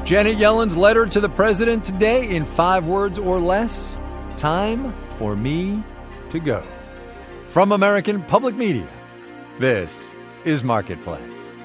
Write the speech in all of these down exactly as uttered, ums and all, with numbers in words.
Janet Yellen's letter to the president today in five words or less. Time for me to go. From American Public Media, this is Marketplace.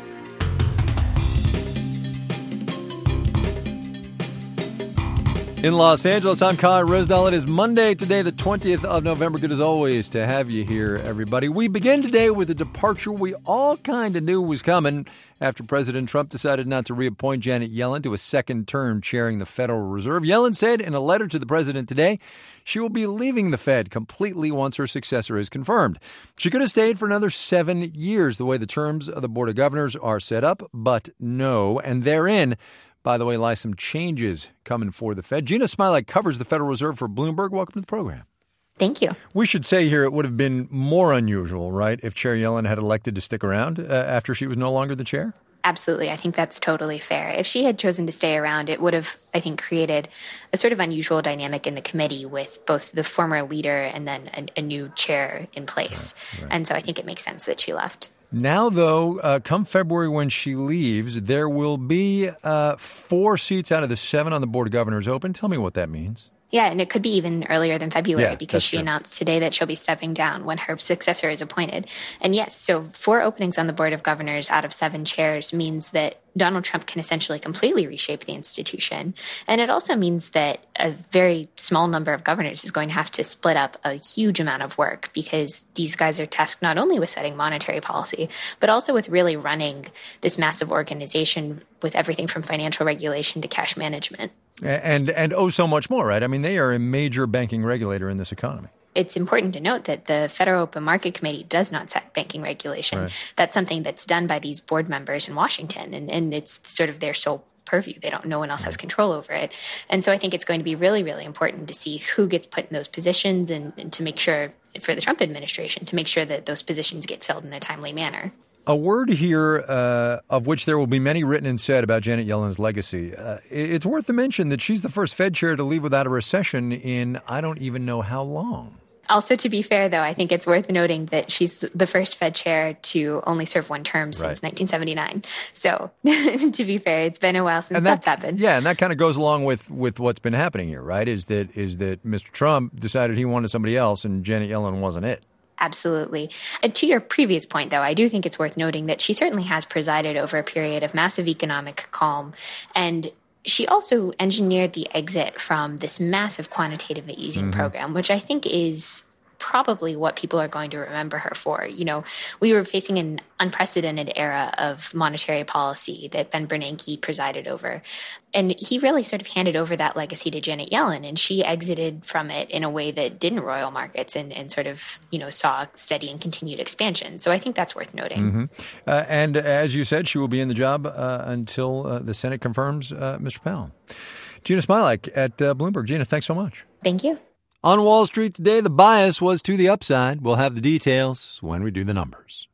In Los Angeles, I'm Kai Ryssdal. It is Monday today, the twentieth of November. Good as always to have you here, everybody. We begin today with a departure we all kind of knew was coming after President Trump decided not to reappoint Janet Yellen to a second term chairing the Federal Reserve. Yellen said in a letter to the president today she will be leaving the Fed completely once her successor is confirmed. She could have stayed for another seven years, the way the terms of the Board of Governors are set up, but no. And therein, by the way, lie some changes coming for the Fed. Jeanna Smialek covers the Federal Reserve for Bloomberg. Welcome to the program. Thank you. We should say here it would have been more unusual, right, if Chair Yellen had elected to stick around uh, after she was no longer the chair? Absolutely. I think that's totally fair. If she had chosen to stay around, it would have, I think, created a sort of unusual dynamic in the committee with both the former leader and then a, a new chair in place. Right, right. And so I think it makes sense that she left. Now, though, uh, come February when she leaves, there will be uh, four seats out of the seven on the Board of Governors open. Tell me what that means. Yeah, and it could be even earlier than February yeah, because she true. announced today that she'll be stepping down when her successor is appointed. And yes, so four openings on the Board of Governors out of seven chairs means that Donald Trump can essentially completely reshape the institution. And it also means that a very small number of governors is going to have to split up a huge amount of work because these guys are tasked not only with setting monetary policy, but also with really running this massive organization with everything from financial regulation to cash management. And, and oh, so much more, right? I mean, they are a major banking regulator in this economy. It's important to note that the Federal Open Market Committee does not set banking regulation. Right. That's something that's done by these board members in Washington, and, and it's sort of their sole purview. They don't, no one else has control over it. And so I think it's going to be really, really important to see who gets put in those positions and, and to make sure, for the Trump administration, to make sure that those positions get filled in a timely manner. A word here uh, of which there will be many written and said about Janet Yellen's legacy. Uh, it's worth the mention that she's the first Fed chair to leave without a recession in I don't even know how long. Also, to be fair, though, I think it's worth noting that she's the first Fed chair to only serve one term since right. nineteen seventy-nine. So, to be fair, it's been a while since that, that's happened. Yeah, and that kind of goes along with, with what's been happening here, right? Is that is that Mister Trump decided he wanted somebody else and Janet Yellen wasn't it. Absolutely. And to your previous point, though, I do think it's worth noting that she certainly has presided over a period of massive economic calm. And she also engineered the exit from this massive quantitative easing mm-hmm. program, which I think is probably what people are going to remember her for. You know, we were facing an unprecedented era of monetary policy that Ben Bernanke presided over. And he really sort of handed over that legacy to Janet Yellen, and she exited from it in a way that didn't roil markets and, and sort of, you know, saw steady and continued expansion. So I think that's worth noting. Mm-hmm. Uh, and as you said, she will be in the job uh, until uh, the Senate confirms uh, Mister Powell. Jeanna Smialek at uh, Bloomberg. Jeanna, thanks so much. Thank you. On Wall Street today, the bias was to the upside. We'll have the details when we do the numbers.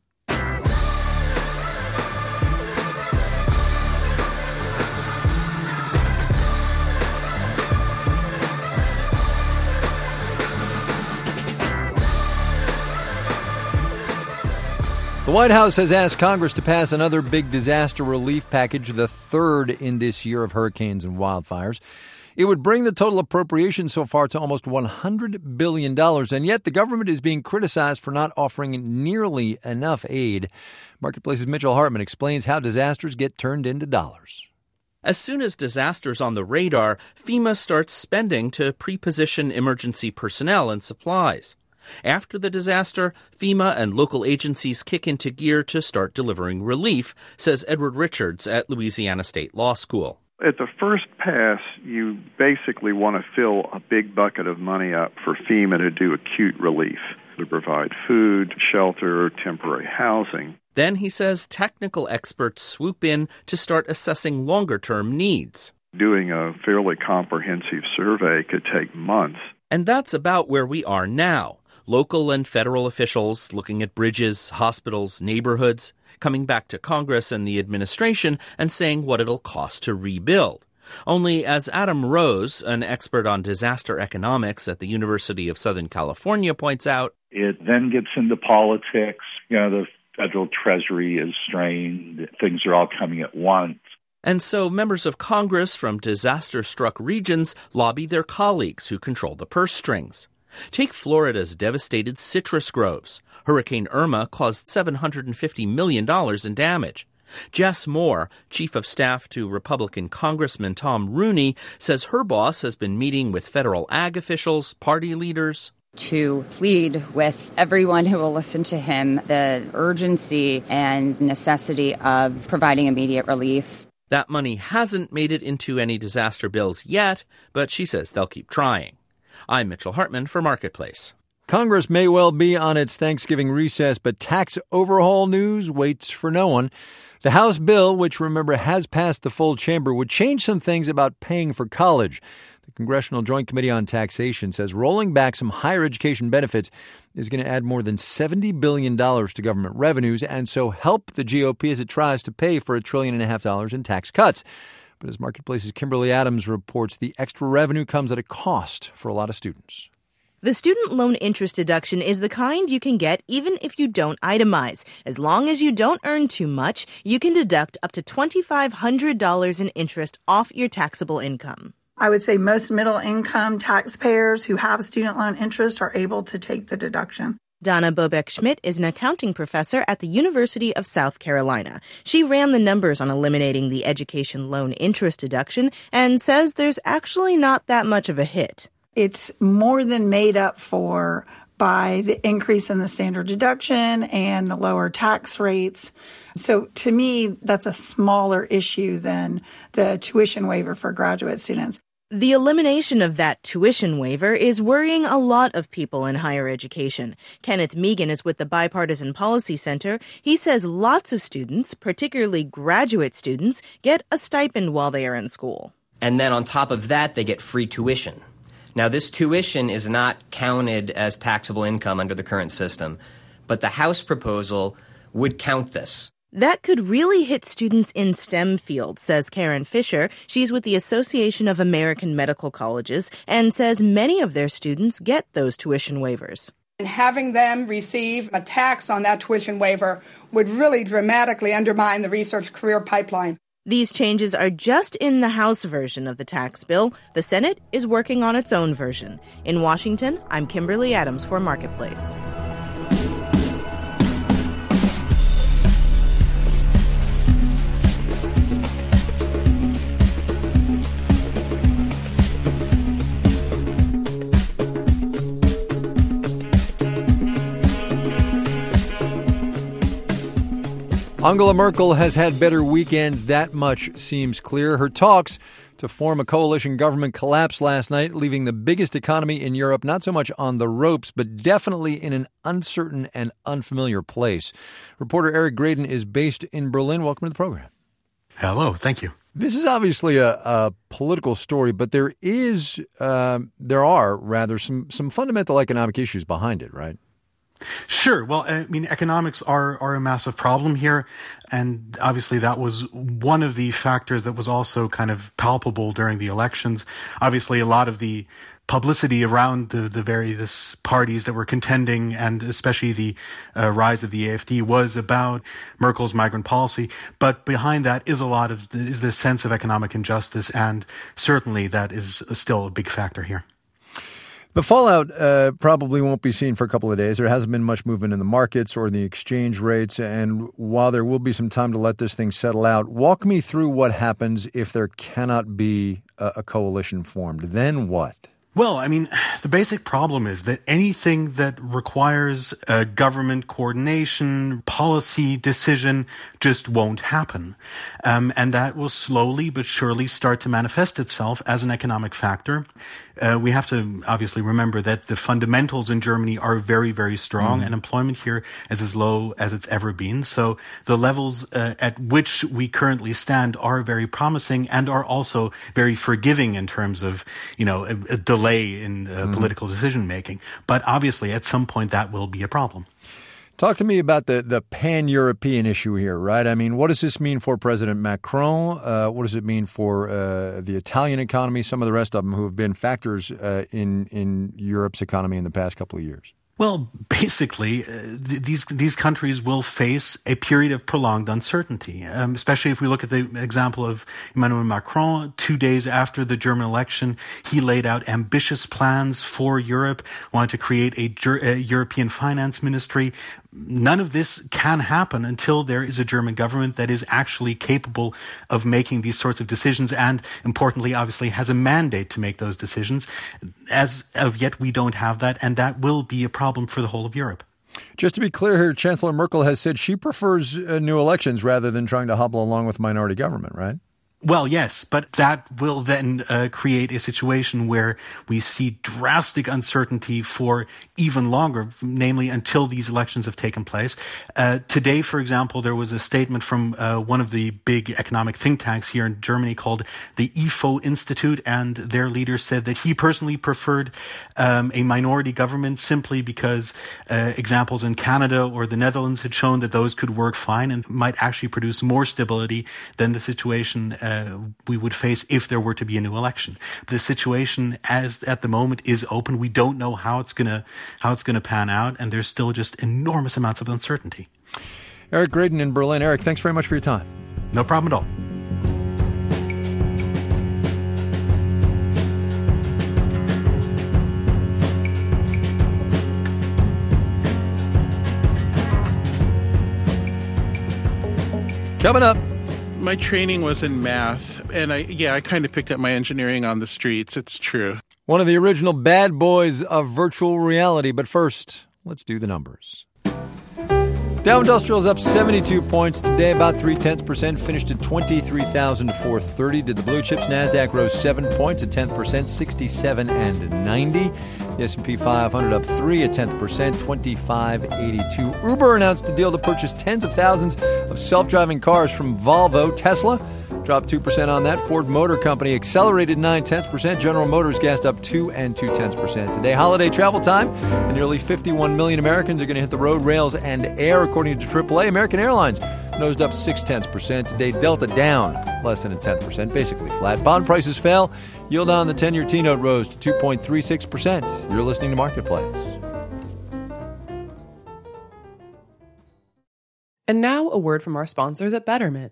The White House has asked Congress to pass another big disaster relief package, the third in this year of hurricanes and wildfires. It would bring the total appropriation so far to almost one hundred billion dollars, and yet the government is being criticized for not offering nearly enough aid. Marketplace's Mitchell Hartman explains how disasters get turned into dollars. As soon as disasters on the radar, FEMA starts spending to pre-position emergency personnel and supplies. After the disaster, FEMA and local agencies kick into gear to start delivering relief, says Edward Richards at Louisiana State Law School. At the first pass, you basically want to fill a big bucket of money up for FEMA to do acute relief, to provide food, shelter, temporary housing. Then, he says, technical experts swoop in to start assessing longer-term needs. Doing a fairly comprehensive survey could take months. And that's about where we are now. Local and federal officials looking at bridges, hospitals, neighborhoods, coming back to Congress and the administration and saying what it'll cost to rebuild. Only, as Adam Rose, an expert on disaster economics at the University of Southern California, points out, it then gets into politics. You know, the federal treasury is strained. Things are all coming at once. And so members of Congress from disaster-struck regions lobby their colleagues who control the purse strings. Take Florida's devastated citrus groves. Hurricane Irma caused seven hundred fifty million dollars in damage. Jess Moore, chief of staff to Republican Congressman Tom Rooney, says her boss has been meeting with federal ag officials, party leaders, to plead with everyone who will listen to him the urgency and necessity of providing immediate relief. That money hasn't made it into any disaster bills yet, but she says they'll keep trying. I'm Mitchell Hartman for Marketplace. Congress may well be on its Thanksgiving recess, but tax overhaul news waits for no one. The House bill, which, remember, has passed the full chamber, would change some things about paying for college. The Congressional Joint Committee on Taxation says rolling back some higher education benefits is going to add more than seventy billion dollars to government revenues and so help the G O P as it tries to pay for a trillion and a half dollars in tax cuts. But as Marketplace's Kimberly Adams reports, the extra revenue comes at a cost for a lot of students. The student loan interest deduction is the kind you can get even if you don't itemize. As long as you don't earn too much, you can deduct up to two thousand five hundred dollars in interest off your taxable income. I would say most middle-income taxpayers who have student loan interest are able to take the deduction. Donna Bobeck-Schmidt is an accounting professor at the University of South Carolina. She ran the numbers on eliminating the education loan interest deduction and says there's actually not that much of a hit. It's more than made up for by the increase in the standard deduction and the lower tax rates. So to me, that's a smaller issue than the tuition waiver for graduate students. The elimination of that tuition waiver is worrying a lot of people in higher education. Kenneth Megan is with the Bipartisan Policy Center. He says lots of students, particularly graduate students, get a stipend while they are in school. And then on top of that, they get free tuition. Now, this tuition is not counted as taxable income under the current system, but the House proposal would count this. That could really hit students in STEM fields, says Karen Fisher. She's with the Association of American Medical Colleges and says many of their students get those tuition waivers. And having them receive a tax on that tuition waiver would really dramatically undermine the research career pipeline. These changes are just in the House version of the tax bill. The Senate is working on its own version. In Washington, I'm Kimberly Adams for Marketplace. Angela Merkel has had better weekends. That much seems clear. Her talks to form a coalition government collapsed last night, leaving the biggest economy in Europe not so much on the ropes, but definitely in an uncertain and unfamiliar place. Reporter Eric Graydon is based in Berlin. Welcome to the program. Hello. Thank you. This is obviously a, a political story, but there is, um, there are rather some some fundamental economic issues behind it, right? Sure. Well, I mean, economics are, are a massive problem here. And obviously that was one of the factors that was also kind of palpable during the elections. Obviously, a lot of the publicity around the, the various parties that were contending, and especially the uh, rise of the A F D, was about Merkel's migrant policy. But behind that is a lot of the, is the sense of economic injustice. And certainly that is still a big factor here. The fallout uh, probably won't be seen for a couple of days. There hasn't been much movement in the markets or in the exchange rates. And while there will be some time to let this thing settle out, walk me through what happens if there cannot be a, a coalition formed. Then what? Well, I mean, the basic problem is that anything that requires uh, government coordination, policy decision, just won't happen. Um, and that will slowly but surely start to manifest itself as an economic factor. Uh, we have to obviously remember that the fundamentals in Germany are very, very strong, mm. and employment here is as low as it's ever been. So the levels uh, at which we currently stand are very promising and are also very forgiving in terms of, you know, a, a delay in uh, mm. political decision making. But obviously, at some point, that will be a problem. Talk to me about the, the pan-European issue here, right? I mean, what does this mean for President Macron? Uh, what does it mean for uh, the Italian economy, some of the rest of them who have been factors uh, in, in Europe's economy in the past couple of years? Well, basically, uh, th- these these countries will face a period of prolonged uncertainty, um, especially if we look at the example of Emmanuel Macron. Two days after the German election, he laid out ambitious plans for Europe, wanted to create a, Ger- a European finance ministry. None of this can happen until there is a German government that is actually capable of making these sorts of decisions and, importantly, obviously has a mandate to make those decisions. As of yet, we don't have that, and that will be a problem for the whole of Europe. Just to be clear here, Chancellor Merkel has said she prefers uh, new elections rather than trying to hobble along with minority government, right? Well, yes, but that will then uh, create a situation where we see drastic uncertainty for even longer, namely until these elections have taken place. Uh, today, for example, there was a statement from uh, one of the big economic think tanks here in Germany called the I F O Institute, and their leader said that he personally preferred um, a minority government simply because uh, examples in Canada or the Netherlands had shown that those could work fine and might actually produce more stability than the situation uh, Uh, we would face if there were to be a new election. The situation as at the moment is open. We don't know how it's gonna how it's gonna pan out, and there's still just enormous amounts of uncertainty. Eric Graydon in Berlin. Eric, thanks very much for your time. No problem at all. Coming up. My training was in math, and I yeah, I kind of picked up my engineering on the streets. It's true. One of the original bad boys of virtual reality. But first, let's do the numbers. Dow Industrial is up seventy-two points today, about three-tenths percent, finished at twenty-three thousand four hundred thirty. Did the blue chips? NASDAQ rose seven points, a tenth percent, sixty-seven and ninety. The S and P five hundred up three, a tenth percent, twenty-five eighty-two. Uber announced a deal to purchase tens of thousands of self-driving cars from Volvo. Tesla dropped two percent on that. Ford Motor Company accelerated nine tenths percent. General Motors gassed up two and two tenths percent today. Holiday travel time, and nearly fifty-one million Americans are going to hit the road, rails, and air, according to triple A. American Airlines nosed up six tenths percent today. Delta down less than a tenth percent, basically flat. Bond prices fell. Yield on the ten-year T-note rose to two point three six percent. You're listening to Marketplace. And now a word from our sponsors at Betterment.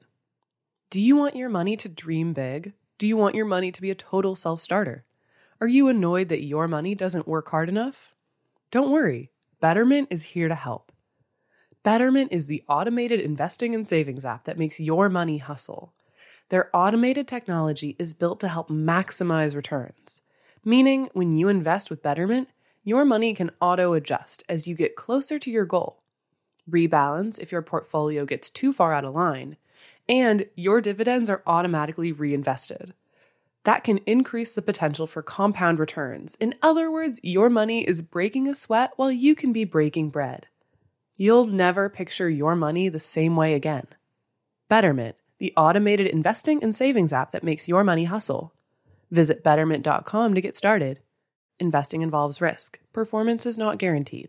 Do you want your money to dream big? Do you want your money to be a total self-starter? Are you annoyed that your money doesn't work hard enough? Don't worry, Betterment is here to help. Betterment is the automated investing and savings app that makes your money hustle. Their automated technology is built to help maximize returns, meaning when you invest with Betterment, your money can auto-adjust as you get closer to your goal, rebalance if your portfolio gets too far out of line, and your dividends are automatically reinvested. That can increase the potential for compound returns. In other words, your money is breaking a sweat while you can be breaking bread. You'll never picture your money the same way again. Betterment, the automated investing and savings app that makes your money hustle. Visit betterment dot com to get started. Investing involves risk. Performance is not guaranteed.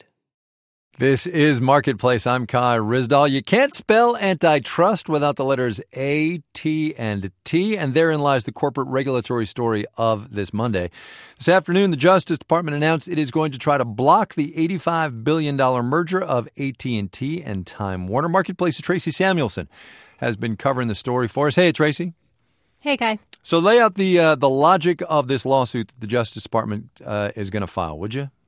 This is Marketplace. I'm Kai Ryssdal. You can't spell antitrust without the letters A, T, and T, and therein lies the corporate regulatory story of this Monday. This afternoon, the Justice Department announced it is going to try to block the eighty-five billion dollars merger of A T and T and Time Warner. Marketplace's Tracy Samuelson has been covering the story for us. Hey, Tracy. Hey, Kai. So lay out the uh, the logic of this lawsuit that the Justice Department uh, is going to file, would you?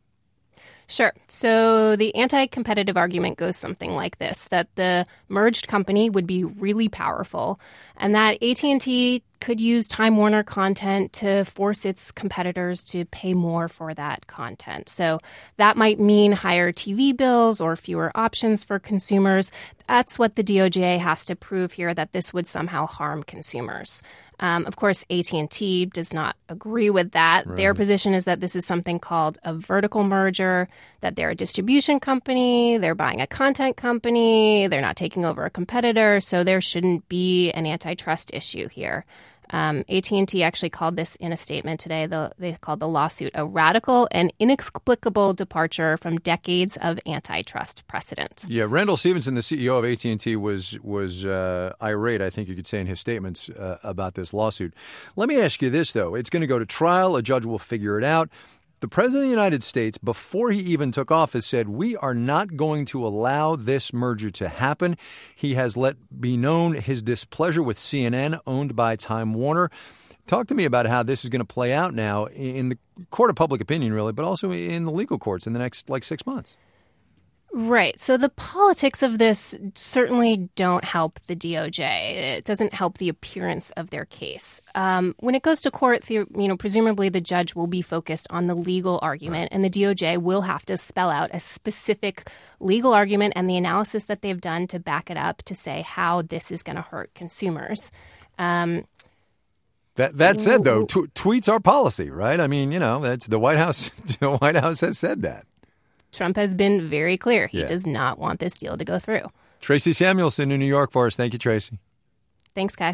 Sure. So the anti-competitive argument goes something like this, that the merged company would be really powerful and that A T and T could use Time Warner content to force its competitors to pay more for that content. So that might mean higher T V bills or fewer options for consumers. That's what the D O J has to prove here, that this would somehow harm consumers. Um, of course, A T and T does not agree with that. Right. Their position is that this is something called a vertical merger, that they're a distribution company, they're buying a content company, they're not taking over a competitor, so there shouldn't be an antitrust issue here. Um, A T and T actually called this in a statement today. The, they called the lawsuit a radical and inexplicable departure from decades of antitrust precedent. Yeah, Randall Stevenson, the C E O of A T and T, was was uh, irate, I think you could say, in his statements uh, about this lawsuit. Let me ask you this, though. It's going to go to trial. A judge will figure it out. The President of the United States, before he even took office, said, we are not going to allow this merger to happen. He has let be known his displeasure with C N N, owned by Time Warner. Talk to me about how this is going to play out now in the court of public opinion, really, but also in the legal courts in the next, like, six months. Right. So the politics of this certainly don't help the D O J. It doesn't help the appearance of their case. Um, when it goes to court, the, you know, presumably the judge will be focused on the legal argument, and the D O J will have to spell out a specific legal argument and the analysis that they've done to back it up to say how this is going to hurt consumers. Um, that that said, though, t- tweets are policy, right? I mean, you know, that's the White House. The White House has said that. Trump has been very clear. He yeah. does not want this deal to go through. Tracy Samuelson in New York for us. Thank you, Tracy. Thanks, Kai.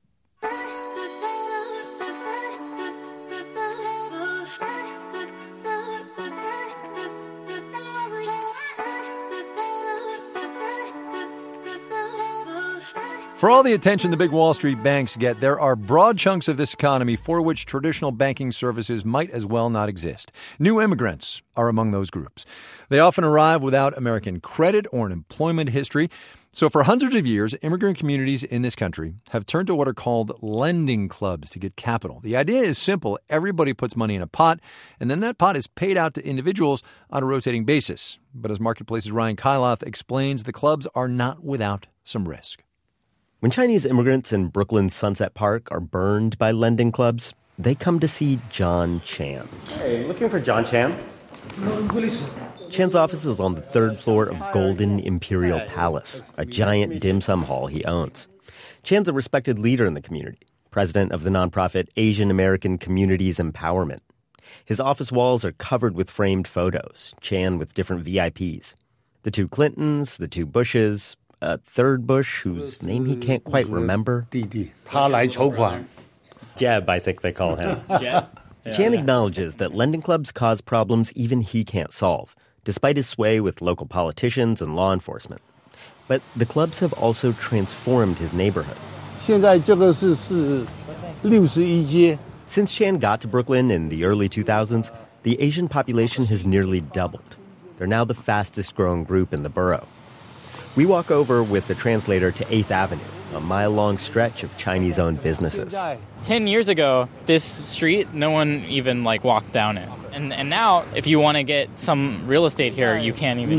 For all the attention the big Wall Street banks get, there are broad chunks of this economy for which traditional banking services might as well not exist. New immigrants are among those groups. They often arrive without American credit or an employment history. So for hundreds of years, immigrant communities in this country have turned to what are called lending clubs to get capital. The idea is simple. Everybody puts money in a pot, and then that pot is paid out to individuals on a rotating basis. But as Marketplace's Ryan Kailath explains, the clubs are not without some risk. When Chinese immigrants in Brooklyn's Sunset Park are burned by lending clubs, they come to see John Chan. Hey, looking for John Chan? No, police. Chan's office is on the third floor of Golden Imperial Palace, a giant dim sum hall he owns. Chan's a respected leader in the community, president of the nonprofit Asian American Communities Empowerment. His office walls are covered with framed photos, Chan with different V I Ps. The two Clintons, the two Bushes, a third Bush whose name he can't quite remember. Jeb, I think they call him. Jeb? Yeah, Chan yeah. acknowledges that lending clubs cause problems even he can't solve, despite his sway with local politicians and law enforcement. But the clubs have also transformed his neighborhood. Since Chan got to Brooklyn in the early two thousands, the Asian population has nearly doubled. They're now the fastest growing group in the borough. We walk over with the translator to eighth Avenue, a mile-long stretch of Chinese-owned businesses. Ten years ago, this street, no one even like walked down it. And and now, if you want to get some real estate here, you can't even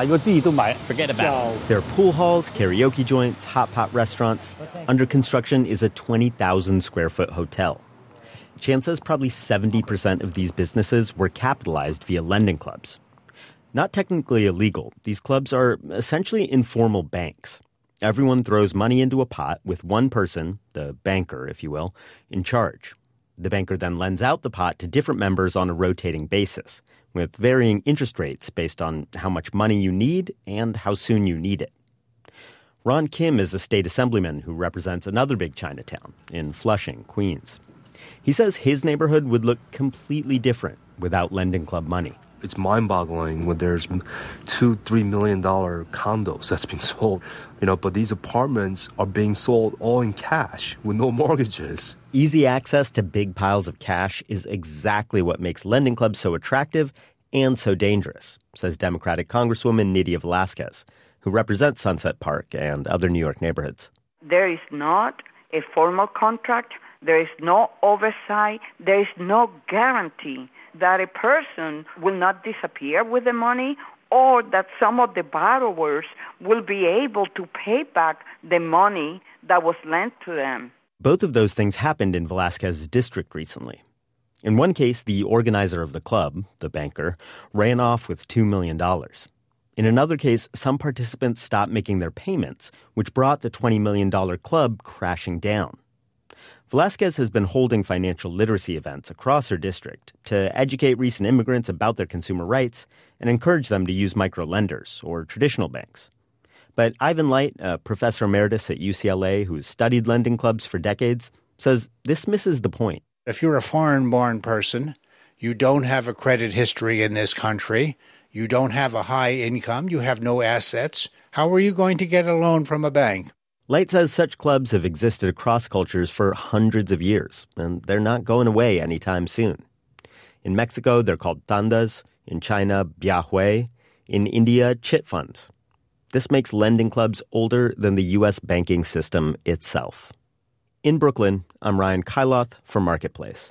forget about it. There are pool halls, karaoke joints, hot pot restaurants. Under construction is a twenty thousand square foot hotel. Chan says probably seventy percent of these businesses were capitalized via lending clubs. Not technically illegal, these clubs are essentially informal banks. Everyone throws money into a pot with one person, the banker, if you will, in charge. The banker then lends out the pot to different members on a rotating basis, with varying interest rates based on how much money you need and how soon you need it. Ron Kim is a state assemblyman who represents another big Chinatown in Flushing, Queens. He says his neighborhood would look completely different without lending club money. It's mind-boggling when there's two, three million dollar condos that's being sold, you know. But these apartments are being sold all in cash with no mortgages. Easy access to big piles of cash is exactly what makes lending clubs so attractive and so dangerous, says Democratic Congresswoman Nydia Velázquez, who represents Sunset Park and other New York neighborhoods. There is not a formal contract. There is no oversight. There is no guarantee that a person will not disappear with the money or that some of the borrowers will be able to pay back the money that was lent to them. Both of those things happened in Velázquez's district recently. In one case, the organizer of the club, the banker, ran off with two million dollars. In another case, some participants stopped making their payments, which brought the twenty million dollars club crashing down. Velázquez has been holding financial literacy events across her district to educate recent immigrants about their consumer rights and encourage them to use microlenders or traditional banks. But Ivan Light, a professor emeritus at U C L A who's studied lending clubs for decades, says this misses the point. If you're a foreign-born person, you don't have a credit history in this country, you don't have a high income, you have no assets, how are you going to get a loan from a bank? Light says such clubs have existed across cultures for hundreds of years, and they're not going away anytime soon. In Mexico, they're called tandas. In China, biahui. In India, chit funds. This makes lending clubs older than the U S banking system itself. In Brooklyn, I'm Ryan Kailath for Marketplace.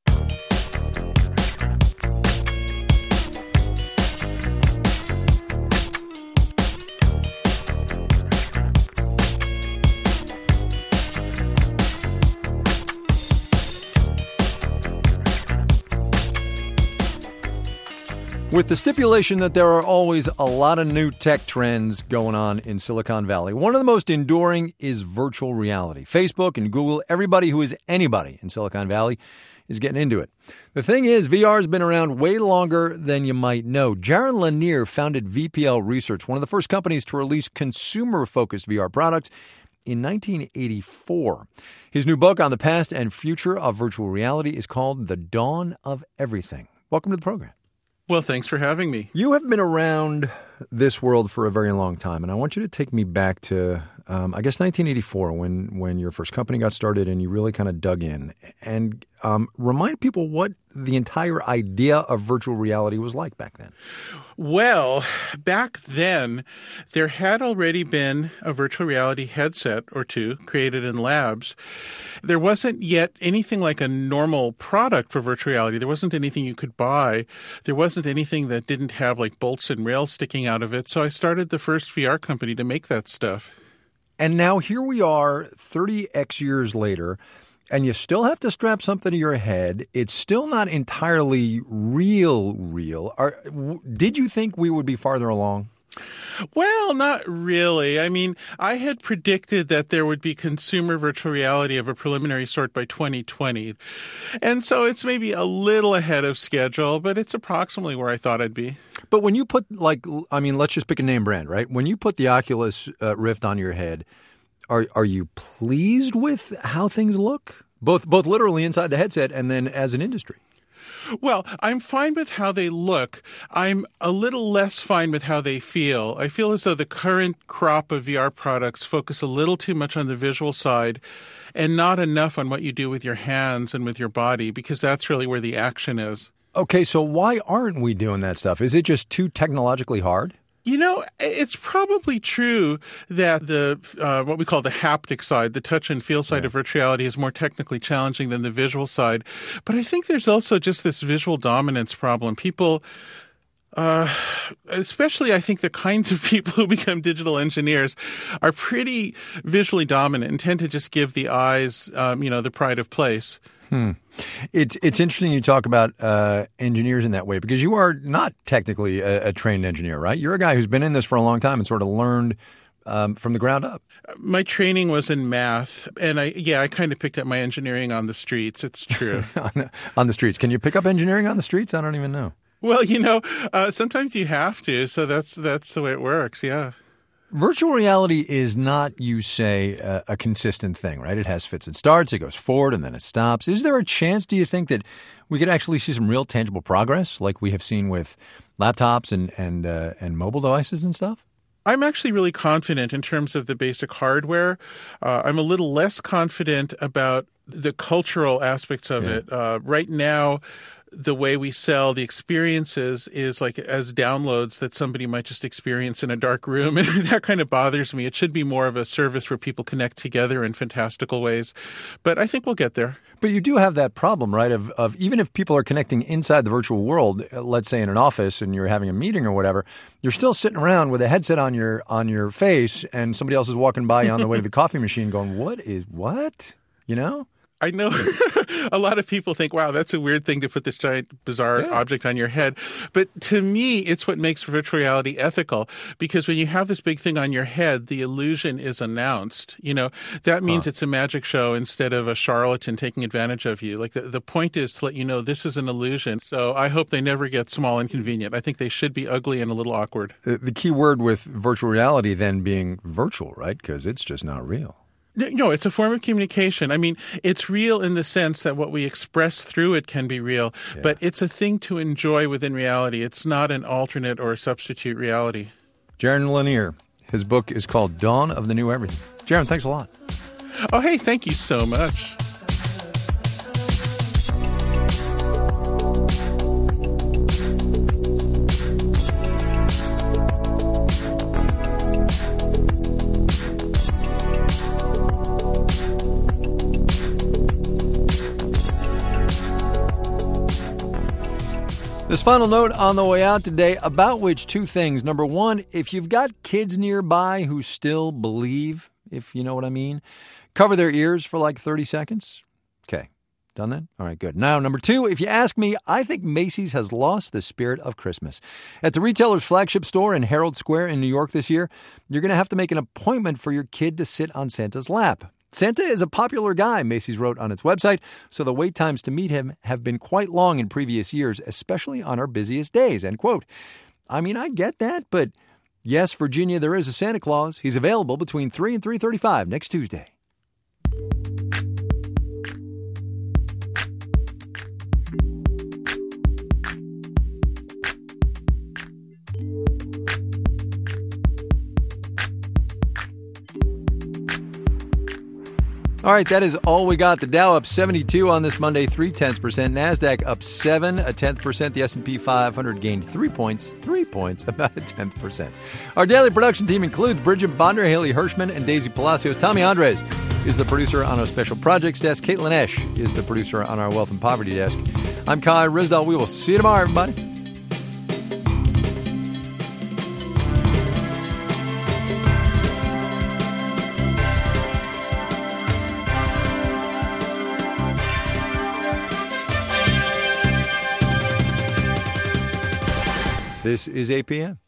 With the stipulation that there are always a lot of new tech trends going on in Silicon Valley, one of the most enduring is virtual reality. Facebook and Google, everybody who is anybody in Silicon Valley is getting into it. The thing is, V R has been around way longer than you might know. Jaron Lanier founded V P L Research, one of the first companies to release consumer-focused V R products in nineteen eighty-four. His new book on the past and future of virtual reality is called The Dawn of Everything. Welcome to the program. Well, thanks for having me. You have been around this world for a very long time, and I want you to take me back to, um, I guess, nineteen eighty-four, when when your first company got started and you really kind of dug in. And um, remind people what the entire idea of virtual reality was like back then. Well, back then, there had already been a virtual reality headset or two created in labs. There wasn't yet anything like a normal product for virtual reality. There wasn't anything you could buy. There wasn't anything that didn't have like bolts and rails sticking out of it. So I started the first V R company to make that stuff. And now here we are thirty X years later, and you still have to strap something to your head. It's still not entirely real, real. Are, w- did you think we would be farther along? Well, not really. I mean, I had predicted that there would be consumer virtual reality of a preliminary sort by twenty twenty. And so it's maybe a little ahead of schedule, but it's approximately where I thought I'd be. But when you put, like, I mean, let's just pick a name brand, right? When you put the Oculus uh, Rift on your head, are are you pleased with how things look? Both both literally inside the headset and then as an industry. Well, I'm fine with how they look. I'm a little less fine with how they feel. I feel as though the current crop of V R products focus a little too much on the visual side and not enough on what you do with your hands and with your body, because that's really where the action is. Okay, so why aren't we doing that stuff? Is it just too technologically hard? You know, it's probably true that the uh, what we call the haptic side, the touch and feel side yeah. of virtual reality is more technically challenging than the visual side. But I think there's also just this visual dominance problem. People, uh, especially I think the kinds of people who become digital engineers, are pretty visually dominant and tend to just give the eyes, um, you know, the pride of place. Hmm. It's it's interesting you talk about uh, engineers in that way, because you are not technically a, a trained engineer, right? You're a guy who's been in this for a long time and sort of learned um, from the ground up. My training was in math, and I yeah, I kind of picked up my engineering on the streets. It's true. on, the, on the streets. Can you pick up engineering on the streets? I don't even know. Well, you know, uh, sometimes you have to, so that's that's the way it works, yeah. Virtual reality is not, you say, uh, a consistent thing, right? It has fits and starts. It goes forward and then it stops. Is there a chance, do you think, that we could actually see some real tangible progress like we have seen with laptops and and uh, and mobile devices and stuff? I'm actually really confident in terms of the basic hardware. Uh, I'm a little less confident about the cultural aspects of yeah. it. Uh, right now, the way we sell the experiences is like as downloads that somebody might just experience in a dark room. And that kind of bothers me. It should be more of a service where people connect together in fantastical ways. But I think we'll get there. But you do have that problem, right, of, of even if people are connecting inside the virtual world, let's say in an office and you're having a meeting or whatever, you're still sitting around with a headset on your on your face and somebody else is walking by you on the way to the coffee machine going, what is what? You know? I know a lot of people think, wow, that's a weird thing to put this giant, bizarre yeah. object on your head. But to me, it's what makes virtual reality ethical. Because when you have this big thing on your head, the illusion is announced. You know, that means huh. it's a magic show instead of a charlatan taking advantage of you. Like the, the point is to let you know this is an illusion. So I hope they never get small and convenient. I think they should be ugly and a little awkward. The, the key word with virtual reality then being virtual, right? Because it's just not real. No, it's a form of communication. I mean, it's real in the sense that what we express through it can be real, yeah. but it's a thing to enjoy within reality. It's not an alternate or a substitute reality. Jaron Lanier, his book is called Dawn of the New Everything. Jaron, thanks a lot. Oh, hey, thank you so much. This final note on the way out today, about which two things. Number one, if you've got kids nearby who still believe, if you know what I mean, cover their ears for like thirty seconds. Okay. Done that? All right, good. Now, number two, if you ask me, I think Macy's has lost the spirit of Christmas. At the retailer's flagship store in Herald Square in New York this year, you're going to have to make an appointment for your kid to sit on Santa's lap. Santa is a popular guy, Macy's wrote on its website, so the wait times to meet him have been quite long in previous years, especially on our busiest days, end quote. I mean, I get that, but yes, Virginia, there is a Santa Claus. He's available between three and three thirty-five next Tuesday. All right, that is all we got. The Dow up seventy-two on this Monday, three tenths percent. NASDAQ up seven, a tenth percent. The S and P five hundred gained three points, three points, about a tenth percent. Our daily production team includes Bridget Bondner, Haley Hirschman, and Daisy Palacios. Tommy Andres is the producer on our special projects desk. Caitlin Esch is the producer on our wealth and poverty desk. I'm Kai Ryssdal. We will see you tomorrow, everybody. This is A P M.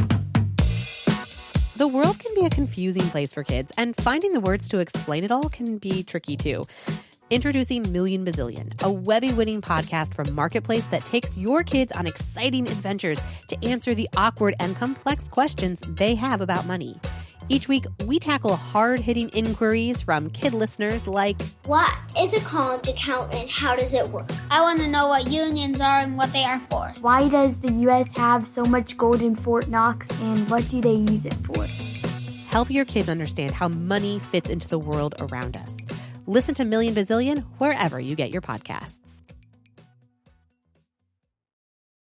The world can be a confusing place for kids, and finding the words to explain it all can be tricky too. Introducing Million Bazillion, a Webby-winning podcast from Marketplace that takes your kids on exciting adventures to answer the awkward and complex questions they have about money. Each week, we tackle hard-hitting inquiries from kid listeners like, what is a college account and how does it work? I want to know what unions are and what they are for. Why does the U S have so much gold in Fort Knox and what do they use it for? Help your kids understand how money fits into the world around us. Listen to Million Bazillion wherever you get your podcasts.